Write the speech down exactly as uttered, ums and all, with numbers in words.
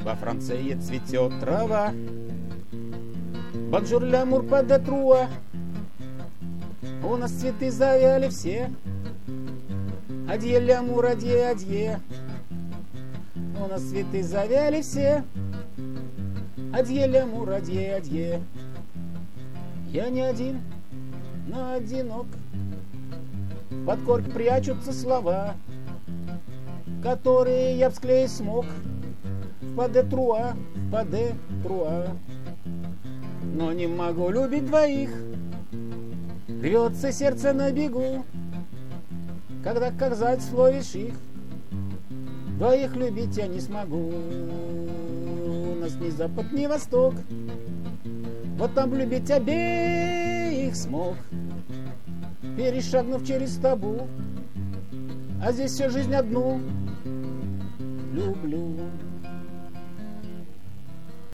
Во Франции цветет трава. Бонжур лямур па де труа. У нас цветы завяли все. Адье лямур, адье, адье. У нас цветы завяли все. Адье лямур, адье, адье. Я не один, но одинок. Под корк прячутся слова, которые я всклеить смог. В паде труа, в паде труа. Но не могу любить двоих. Рвется сердце на бегу, когда казать словишь их. Двоих любить я не смогу. У нас ни запад, ни восток. Вот там любить обеих смог, перешагнув через табу. А здесь всю жизнь одну люблю.